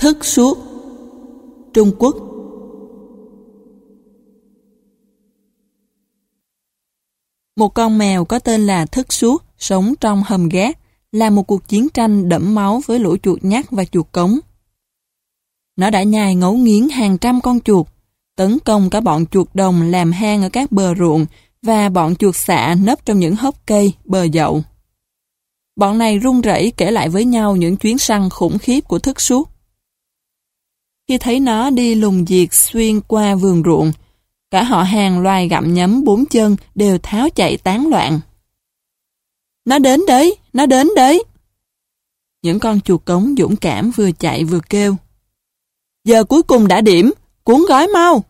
Thức suốt. Trung Quốc. Một con mèo có tên là Thức Suốt sống trong hầm gác, là một cuộc chiến tranh đẫm máu với lũ chuột nhắt và chuột cống. Nó đã nhai ngấu nghiến hàng trăm con chuột, tấn công cả bọn chuột đồng làm hang ở các bờ ruộng và bọn chuột xạ nấp trong những hốc cây, bờ dậu. Bọn này run rẩy kể lại với nhau những chuyến săn khủng khiếp của Thức Suốt. Khi thấy nó đi lùng diệt xuyên qua vườn ruộng, cả họ hàng loài gặm nhấm bốn chân đều tháo chạy tán loạn. Nó đến đấy, nó đến đấy. Những con chuột cống dũng cảm vừa chạy vừa kêu. Giờ cuối cùng đã điểm, cuốn gói mau.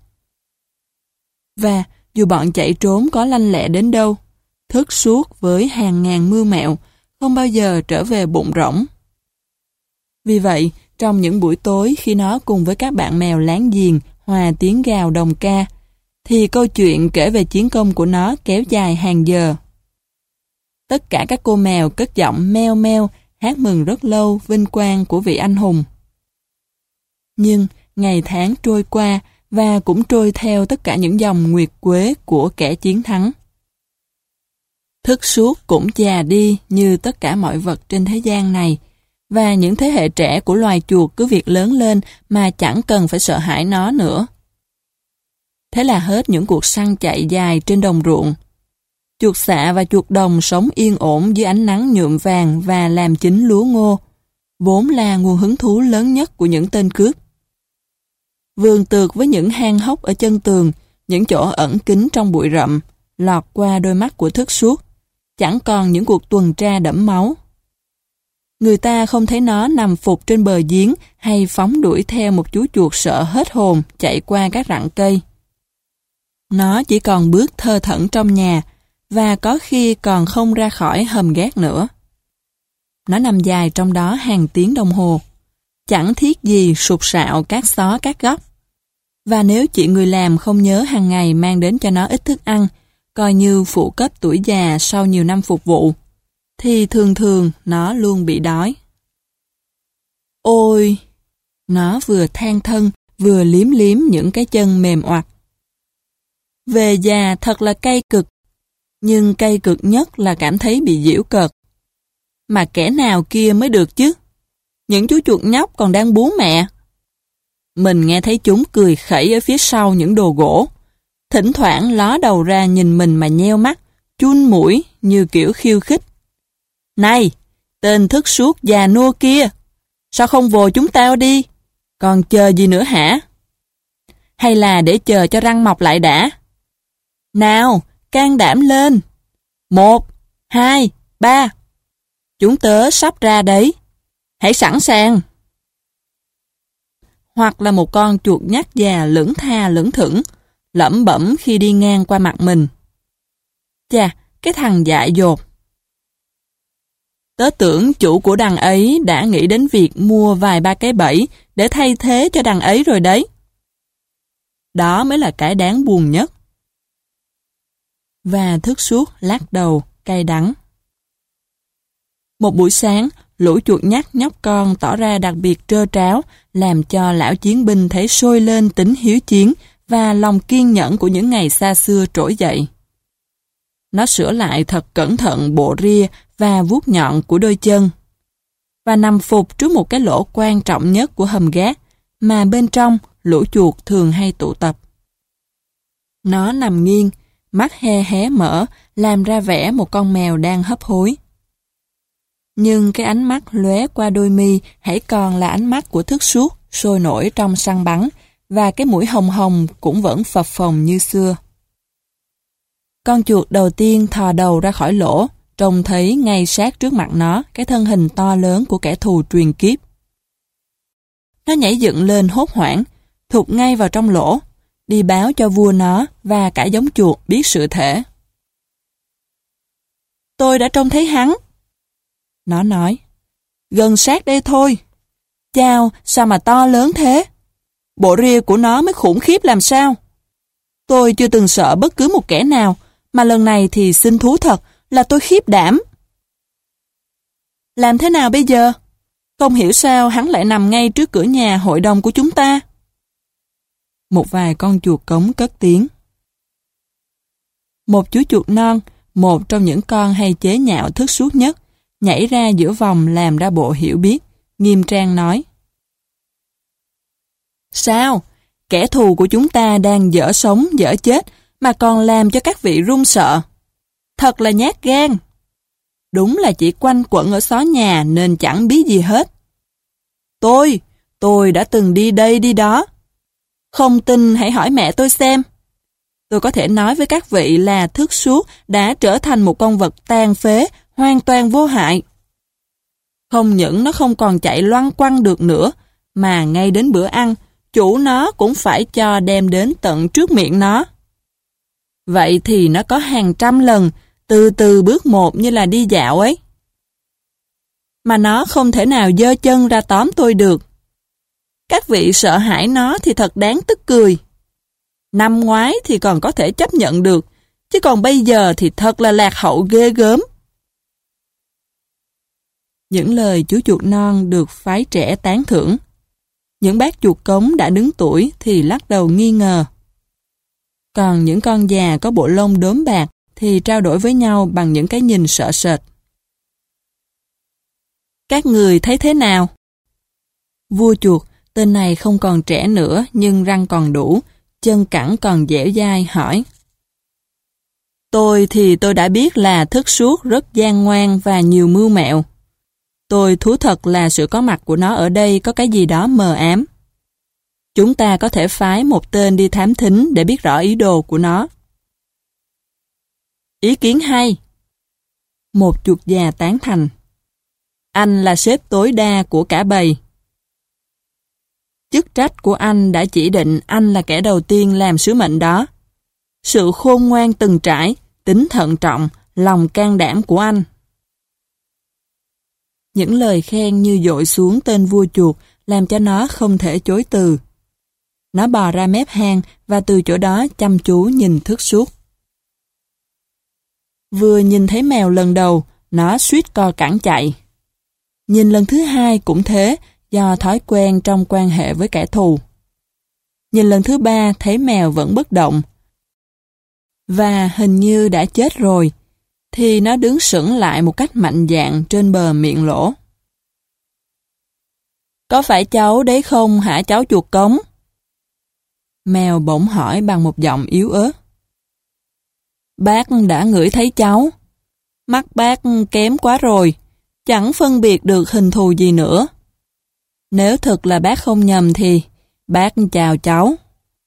Và dù bọn chạy trốn có lanh lẹ đến đâu, Thức Suốt với hàng ngàn mưu mẹo không bao giờ trở về bụng rỗng. Vì vậy, trong những buổi tối khi nó cùng với các bạn mèo láng giềng hòa tiếng gào đồng ca, thì câu chuyện kể về chiến công của nó kéo dài hàng giờ. Tất cả các cô mèo cất giọng meo meo hát mừng rất lâu vinh quang của vị anh hùng. Nhưng ngày tháng trôi qua và cũng trôi theo tất cả những dòng nguyệt quế của kẻ chiến thắng. Thức Suốt cũng già đi như tất cả mọi vật trên thế gian này, và những thế hệ trẻ của loài chuột cứ việc lớn lên mà chẳng cần phải sợ hãi nó nữa. Thế là hết những cuộc săn chạy dài trên đồng ruộng. Chuột xạ và chuột đồng sống yên ổn dưới ánh nắng nhuộm vàng và làm chín lúa ngô, vốn là nguồn hứng thú lớn nhất của những tên cướp. Vườn tược với những hang hốc ở chân tường, những chỗ ẩn kín trong bụi rậm, lọt qua đôi mắt của Thức Suốt, chẳng còn những cuộc tuần tra đẫm máu. Người ta không thấy nó nằm phục trên bờ giếng hay phóng đuổi theo một chú chuột sợ hết hồn chạy qua các rặng cây. Nó chỉ còn bước thơ thẩn trong nhà, và có khi còn không ra khỏi hầm gác nữa. Nó nằm dài trong đó hàng tiếng đồng hồ, chẳng thiết gì sụt sạo các xó các góc. Và nếu chị người làm không nhớ hàng ngày mang đến cho nó ít thức ăn, coi như phụ cấp tuổi già sau nhiều năm phục vụ, thì thường thường nó luôn bị đói. Ôi! Nó vừa than thân, vừa liếm liếm những cái chân mềm oặt. Về già thật là cay cực, nhưng cay cực nhất là cảm thấy bị giễu cợt. Mà kẻ nào kia mới được chứ? Những chú chuột nhóc còn đang bú mẹ. Mình nghe thấy chúng cười khẩy ở phía sau những đồ gỗ, thỉnh thoảng ló đầu ra nhìn mình mà nheo mắt, chun mũi như kiểu khiêu khích. Này, tên Thức Suốt già nua kia, sao không vồ chúng tao đi? Còn chờ gì nữa hả? Hay là để chờ cho răng mọc lại đã? Nào, can đảm lên. 1, 2, 3. Chúng tớ sắp ra đấy. Hãy sẵn sàng. Hoặc là một con chuột nhắt già lững tha lững thững, lẩm bẩm khi đi ngang qua mặt mình. Chà, cái thằng dại dột. Tớ tưởng chủ của đằng ấy đã nghĩ đến việc mua vài ba cái bẫy để thay thế cho đằng ấy rồi đấy. Đó mới là cái đáng buồn nhất. Và Thức Suốt lắc đầu, cay đắng. Một buổi sáng, lũ chuột nhắt nhóc con tỏ ra đặc biệt trơ tráo, làm cho lão chiến binh thấy sôi lên tính hiếu chiến và lòng kiên nhẫn của những ngày xa xưa trỗi dậy. Nó sửa lại thật cẩn thận bộ ria và vuốt nhọn của đôi chân, và nằm phục trước một cái lỗ quan trọng nhất của hầm gác, mà bên trong lũ chuột thường hay tụ tập. Nó nằm nghiêng, mắt hé hé mở, làm ra vẻ một con mèo đang hấp hối. Nhưng cái ánh mắt lóe qua đôi mi hãy còn là ánh mắt của Thức Suốt, sôi nổi trong săn bắn, và cái mũi hồng hồng cũng vẫn phập phồng như xưa. Con chuột đầu tiên thò đầu ra khỏi lỗ, trông thấy ngay sát trước mặt nó cái thân hình to lớn của kẻ thù truyền kiếp. Nó nhảy dựng lên hốt hoảng, thụt ngay vào trong lỗ, đi báo cho vua nó và cả giống chuột biết sự thể. Tôi đã trông thấy hắn. Nó nói, gần sát đây thôi. Chao, sao mà to lớn thế? Bộ ria của nó mới khủng khiếp làm sao? Tôi chưa từng sợ bất cứ một kẻ nào, mà lần này thì xin thú thật là tôi khiếp đảm. Làm thế nào bây giờ? Không hiểu sao hắn lại nằm ngay trước cửa nhà hội đồng của chúng ta. Một vài con chuột cống cất tiếng. Một chú chuột non, một trong những con hay chế nhạo thức suốt nhất, nhảy ra giữa vòng làm ra bộ hiểu biết, nghiêm trang nói. Sao? Kẻ thù của chúng ta đang dở sống dở chết mà còn làm cho các vị run sợ. Thật là nhát gan. Đúng là chỉ quanh quẩn ở xó nhà nên chẳng biết gì hết. Tôi đã từng đi đây đi đó. Không tin hãy hỏi mẹ tôi xem. Tôi có thể nói với các vị là thức suốt đã trở thành một con vật tàn phế, hoàn toàn vô hại. Không những nó không còn chạy loăn quăng được nữa, mà ngay đến bữa ăn, chủ nó cũng phải cho đem đến tận trước miệng nó. Vậy thì nó có hàng trăm lần, từ từ bước một như là đi dạo ấy. Mà nó không thể nào giơ chân ra tóm tôi được. Các vị sợ hãi nó thì thật đáng tức cười. Năm ngoái thì còn có thể chấp nhận được, chứ còn bây giờ thì thật là lạc hậu ghê gớm. Những lời chú chuột non được phái trẻ tán thưởng. Những bác chuột cống đã đứng tuổi thì lắc đầu nghi ngờ. Còn những con già có bộ lông đốm bạc thì trao đổi với nhau bằng những cái nhìn sợ sệt. Các người thấy thế nào? Vua chuột, tên này không còn trẻ nữa nhưng răng còn đủ, chân cẳng còn dẻo dai, hỏi. Tôi đã biết là thức suốt rất gian ngoan và nhiều mưu mẹo. Tôi thú thật là sự có mặt của nó ở đây có cái gì đó mờ ám. Chúng ta có thể phái một tên đi thám thính để biết rõ ý đồ của nó. Ý kiến hay. Một chuột già tán thành. Anh là sếp tối đa của cả bầy. Chức trách của anh đã chỉ định anh là kẻ đầu tiên làm sứ mệnh đó. Sự khôn ngoan từng trải, tính thận trọng, lòng can đảm của anh. Những lời khen như dội xuống tên vua chuột làm cho nó không thể chối từ. Nó bò ra mép hang và từ chỗ đó chăm chú nhìn thức suốt. Vừa nhìn thấy mèo lần đầu, nó suýt co cẳng chạy. Nhìn lần thứ hai cũng thế, do thói quen trong quan hệ với kẻ thù. Nhìn lần thứ ba thấy mèo vẫn bất động. Và hình như đã chết rồi, thì nó đứng sững lại một cách mạnh dạn trên bờ miệng lỗ. Có phải cháu đấy không hả cháu chuột cống? Mèo bỗng hỏi bằng một giọng yếu ớt. Bác đã ngửi thấy cháu. Mắt bác kém quá rồi, chẳng phân biệt được hình thù gì nữa. Nếu thực là bác không nhầm thì bác chào cháu.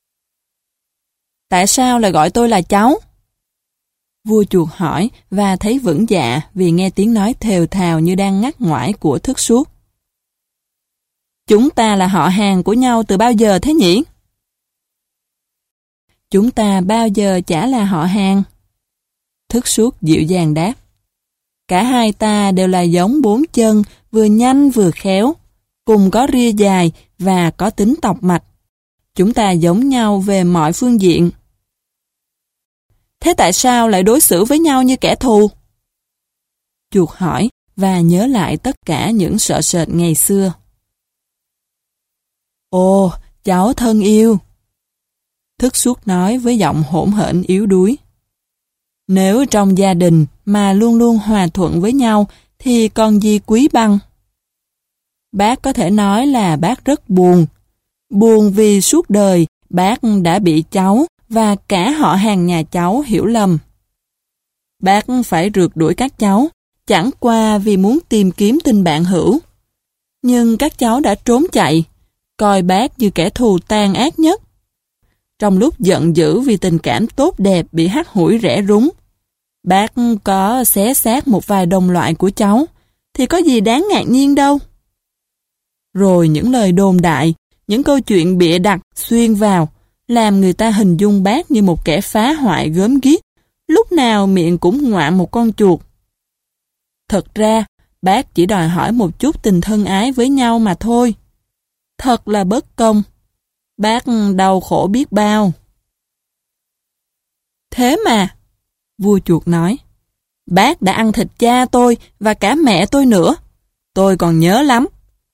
Tại sao lại gọi tôi là cháu? Vua chuột hỏi và thấy vững dạ vì nghe tiếng nói thều thào như đang ngắt ngoải của thức suốt. Chúng ta là họ hàng của nhau từ bao giờ thế nhỉ? Chúng ta bao giờ chả là họ hàng? Thức suốt dịu dàng đáp. Cả hai ta đều là giống bốn chân, vừa nhanh vừa khéo, cùng có ria dài và có tính tọc mạch. Chúng ta giống nhau về mọi phương diện. Thế tại sao lại đối xử với nhau như kẻ thù? Chuột hỏi và nhớ lại tất cả những sợ sệt ngày xưa. Ồ, cháu thân yêu. Thức suốt nói với giọng hỗn hển yếu đuối. Nếu trong gia đình mà luôn luôn hòa thuận với nhau thì còn gì quý bằng. Bác có thể nói là bác rất buồn. Buồn vì suốt đời bác đã bị cháu và cả họ hàng nhà cháu hiểu lầm. Bác phải rượt đuổi các cháu, chẳng qua vì muốn tìm kiếm tình bạn hữu. Nhưng các cháu đã trốn chạy, coi bác như kẻ thù tàn ác nhất. Trong lúc giận dữ vì tình cảm tốt đẹp bị hắt hủi rẽ rúng, bác có xé xác một vài đồng loại của cháu, thì có gì đáng ngạc nhiên đâu. Rồi những lời đồn đại, những câu chuyện bịa đặt xuyên vào, làm người ta hình dung bác như một kẻ phá hoại gớm ghiếc, lúc nào miệng cũng ngoạm một con chuột. Thật ra, bác chỉ đòi hỏi một chút tình thân ái với nhau mà thôi. Thật là bất công. Bác đau khổ biết bao. Thế mà, vua chuột nói, bác đã ăn thịt cha tôi và cả mẹ tôi nữa. Tôi còn nhớ lắm.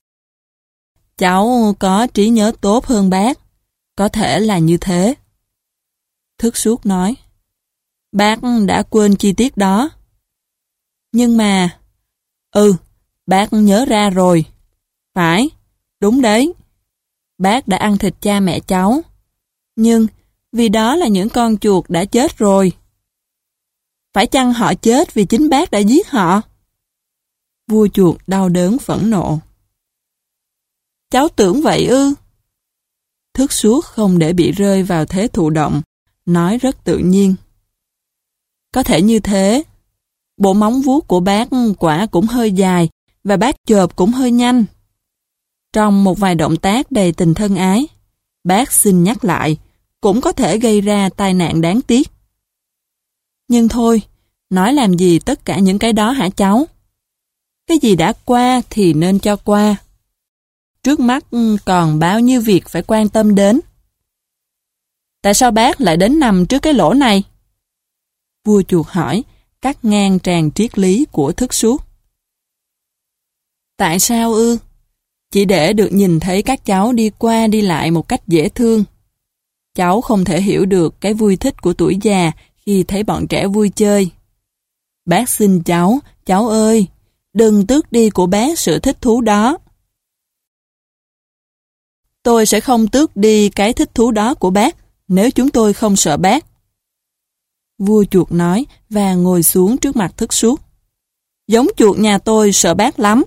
cháu có trí nhớ tốt hơn bác. Có thể là như thế. Thức Suốt nói, bác đã quên chi tiết đó. Nhưng mà... bác nhớ ra rồi. Phải, đúng đấy. Bác đã ăn thịt cha mẹ cháu. Nhưng vì đó là những con chuột đã chết rồi. Phải chăng họ chết vì chính bác đã giết họ? Vua chuột đau đớn phẫn nộ. Cháu tưởng vậy ư? Thức Suốt không để bị rơi vào thế thụ động, nói rất tự nhiên. Có thể như thế. Bộ móng vuốt của bác quả cũng hơi dài và bác chộp cũng hơi nhanh. Trong một vài động tác đầy tình thân ái, bác xin nhắc lại, cũng có thể gây ra tai nạn đáng tiếc. Nhưng thôi, nói làm gì tất cả những cái đó hả cháu? Cái gì đã qua thì nên cho qua. Trước mắt còn bao nhiêu việc phải quan tâm đến. Tại sao bác lại đến nằm trước cái lỗ này? Vua chuột hỏi, cắt ngang tràng triết lý của Thức Suốt. Tại sao ư? Chỉ để được nhìn thấy các cháu đi qua đi lại một cách dễ thương. Cháu không thể hiểu được cái vui thích của tuổi già khi thấy bọn trẻ vui chơi. Bác xin cháu ơi, đừng tước đi của bác sự thích thú đó. Tôi sẽ không tước đi cái thích thú đó của bác nếu chúng tôi không sợ bác. Vua chuột nói và ngồi xuống trước mặt Thức Suốt. Giống chuột nhà tôi sợ bác lắm.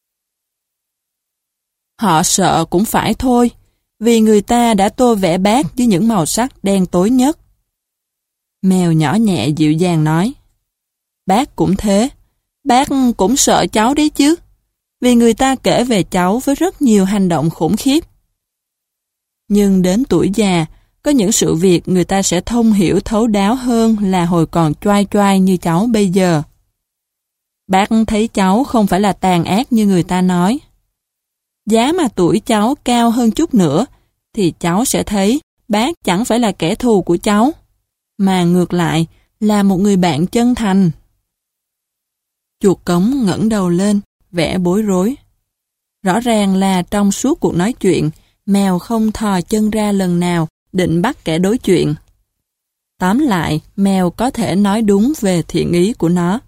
Họ sợ cũng phải thôi, vì người ta đã tô vẽ bác với những màu sắc đen tối nhất. Mèo nhỏ nhẹ dịu dàng nói. Bác cũng thế, bác cũng sợ cháu đấy chứ, vì người ta kể về cháu với rất nhiều hành động khủng khiếp. Nhưng đến tuổi già, có những sự việc người ta sẽ thông hiểu thấu đáo hơn là hồi còn choai choai như cháu bây giờ. Bác thấy cháu không phải là tàn ác như người ta nói. Giá mà tuổi cháu cao hơn chút nữa, thì cháu sẽ thấy bác chẳng phải là kẻ thù của cháu, mà ngược lại là một người bạn chân thành. Chuột cống ngẩng đầu lên, vẻ bối rối. Rõ ràng là trong suốt cuộc nói chuyện, mèo không thò chân ra lần nào định bắt kẻ đối chuyện. Tóm lại, mèo có thể nói đúng về thiện ý của nó.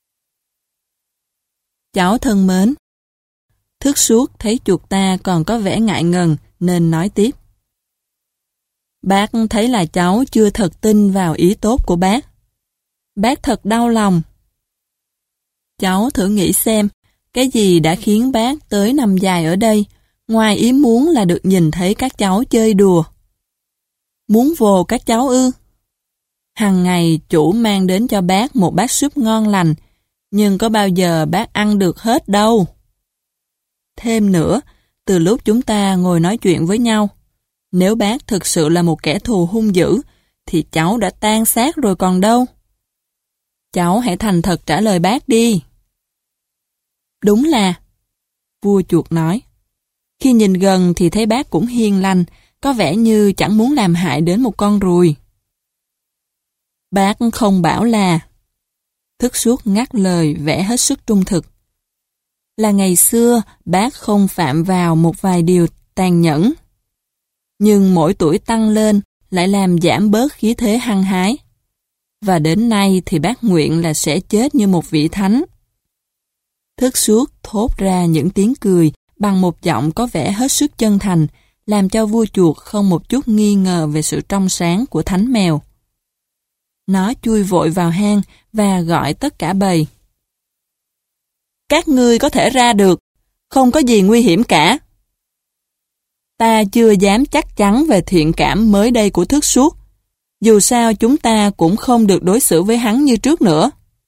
Cháu thân mến. Thức Suốt thấy chuột ta còn có vẻ ngại ngần nên nói tiếp. Bác thấy là cháu chưa thật tin vào ý tốt của bác. Bác thật đau lòng. Cháu thử nghĩ xem, cái gì đã khiến bác tới nằm dài ở đây, ngoài ý muốn là được nhìn thấy các cháu chơi đùa. Muốn vồ các cháu ư? Hằng ngày chủ mang đến cho bác một bát súp ngon lành, nhưng có bao giờ bác ăn được hết đâu. Thêm nữa, từ lúc chúng ta ngồi nói chuyện với nhau, nếu bác thực sự là một kẻ thù hung dữ, thì cháu đã tan xác rồi còn đâu. Cháu hãy thành thật trả lời bác đi. Đúng là, vua chuột nói, khi nhìn gần thì thấy bác cũng hiền lành, có vẻ như chẳng muốn làm hại đến một con ruồi. Bác không bảo là... Thức Suốt ngắt lời vẻ hết sức trung thực. Là ngày xưa bác không phạm vào một vài điều tàn nhẫn. Nhưng mỗi tuổi tăng lên lại làm giảm bớt khí thế hăng hái. Và đến nay thì bác nguyện là sẽ chết như một vị thánh. Thức Suốt thốt ra những tiếng cười bằng một giọng có vẻ hết sức chân thành, làm cho vua chuột không một chút nghi ngờ về sự trong sáng của thánh mèo. Nó chui vội vào hang và gọi tất cả bầy. Các ngươi có thể ra được, không có gì nguy hiểm cả. Ta chưa dám chắc chắn về thiện cảm mới đây của Thức Suốt, dù sao chúng ta cũng không được đối xử với hắn như trước nữa.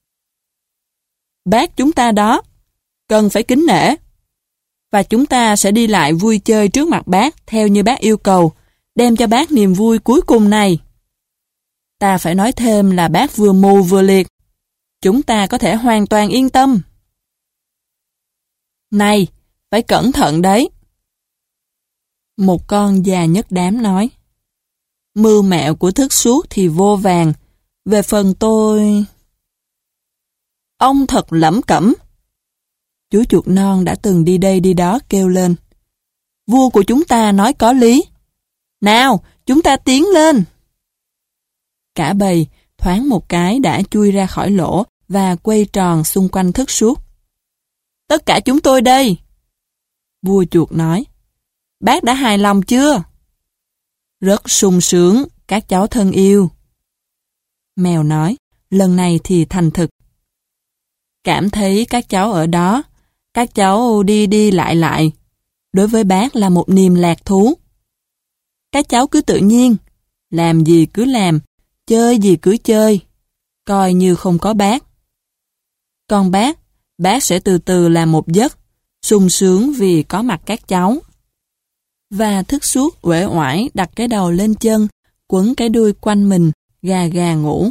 Bác chúng ta đó, cần phải kính nể. Và chúng ta sẽ đi lại vui chơi trước mặt bác theo như bác yêu cầu, đem cho bác niềm vui cuối cùng này. Ta phải nói thêm là bác vừa mù vừa liệt. Chúng ta có thể hoàn toàn yên tâm. Này, phải cẩn thận đấy. Một con già nhất đám nói. Mưu mẹo của Thức Suốt thì vô vàn. Về phần tôi... Ông thật lẩm cẩm. Chú chuột non đã từng đi đây đi đó kêu lên. vua của chúng ta nói có lý. Nào, chúng ta tiến lên. Cả bầy thoáng một cái đã chui ra khỏi lỗ và quay tròn xung quanh thức suốt. Tất cả chúng tôi đây. Vua chuột nói. Bác đã hài lòng chưa? Rất sung sướng, các cháu thân yêu. Mèo nói, lần này thì thành thực. Cảm thấy các cháu ở đó, các cháu đi đi lại lại. Đối với bác là một niềm lạc thú. Các cháu cứ tự nhiên, làm gì cứ làm, chơi gì cứ chơi, coi như không có bác. Còn bác sẽ từ từ làm một giấc, sung sướng vì có mặt các cháu. Và thức suốt uể oải đặt cái đầu lên chân, quấn cái đuôi quanh mình, gà gà ngủ.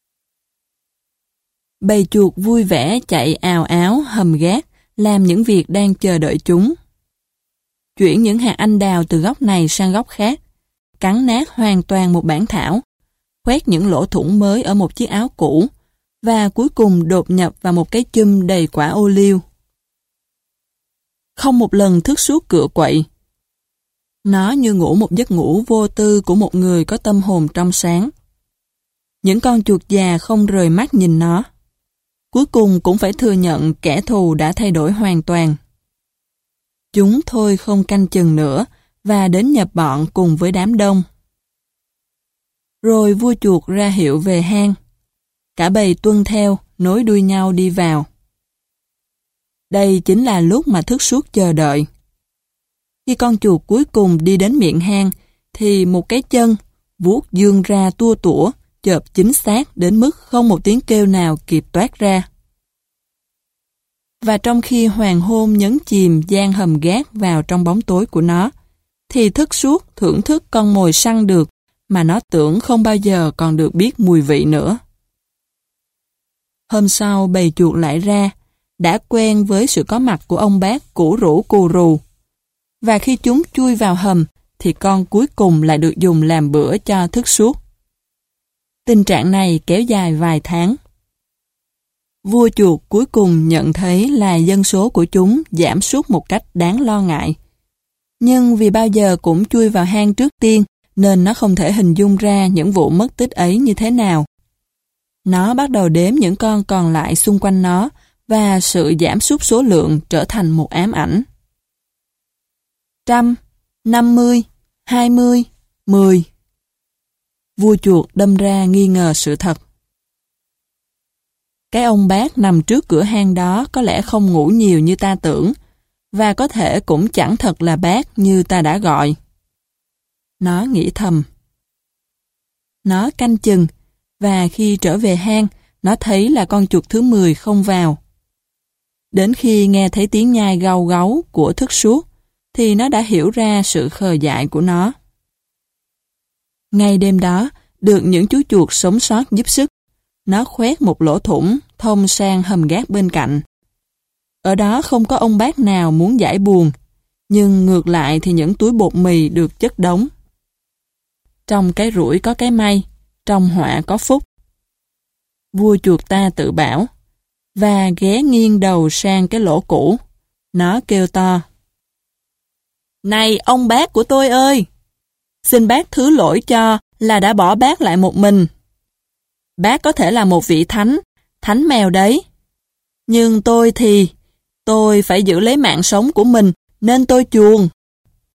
Bầy chuột vui vẻ chạy ào áo hầm gác, làm những việc đang chờ đợi chúng. Chuyển những hạt anh đào từ góc này sang góc khác, cắn nát hoàn toàn một bản thảo, khoét những lỗ thủng mới ở một chiếc áo cũ, và cuối cùng đột nhập vào một cái chum đầy quả ô liu. Không một lần thức suốt cựa quậy. Nó như ngủ một giấc ngủ vô tư của một người có tâm hồn trong sáng. Những con chuột già không rời mắt nhìn nó. Cuối cùng cũng phải thừa nhận kẻ thù đã thay đổi hoàn toàn. Chúng thôi không canh chừng nữa và đến nhập bọn cùng với đám đông. Rồi vua chuột ra hiệu về hang. Cả bầy tuân theo, nối đuôi nhau đi vào. Đây chính là lúc mà thức suốt chờ đợi. Khi con chuột cuối cùng đi đến miệng hang, thì một cái chân vuốt dương ra tua tủa, chộp chính xác đến mức không một tiếng kêu nào kịp toát ra. Và trong khi hoàng hôn nhấn chìm gian hầm gác vào trong bóng tối của nó, thì thức suốt thưởng thức con mồi săn được mà nó tưởng không bao giờ còn được biết mùi vị nữa. Hôm sau bầy chuột lại ra, đã quen với sự có mặt của ông bác củ rũ cù rù. Và khi chúng chui vào hầm, thì con cuối cùng lại được dùng làm bữa cho thức suốt. Tình trạng này kéo dài vài tháng. Vua chuột cuối cùng nhận thấy là dân số của chúng giảm sút một cách đáng lo ngại. Nhưng vì bao giờ cũng chui vào hang trước tiên, nên nó không thể hình dung ra những vụ mất tích ấy như thế nào. Nó bắt đầu đếm những con còn lại xung quanh nó, và sự giảm sút số lượng trở thành một ám ảnh. 100, 50, 20, 10. Vua chuột đâm ra nghi ngờ sự thật. Cái ông bác nằm trước cửa hang đó có lẽ không ngủ nhiều như ta tưởng, và có thể cũng chẳng thật là bác như ta đã gọi. Nó nghĩ thầm. Nó canh chừng, và khi trở về hang, nó thấy là con chuột thứ 10 không vào. Đến khi nghe thấy tiếng nhai gau gáu của thức suốt, thì nó đã hiểu ra sự khờ dại của nó. Ngay đêm đó, được những chú chuột sống sót giúp sức, nó khoét một lỗ thủng thông sang hầm gác bên cạnh. Ở đó không có ông bác nào muốn giải buồn, nhưng ngược lại thì những túi bột mì được chất đống. Trong cái rủi có cái may, trong họa có phúc. Vua chuột ta tự bảo, và ghé nghiêng đầu sang cái lỗ cũ. Nó kêu to. Này ông bác của tôi ơi! Xin bác thứ lỗi cho là đã bỏ bác lại một mình. Bác có thể là một vị thánh mèo đấy. Nhưng tôi phải giữ lấy mạng sống của mình nên tôi chuồn.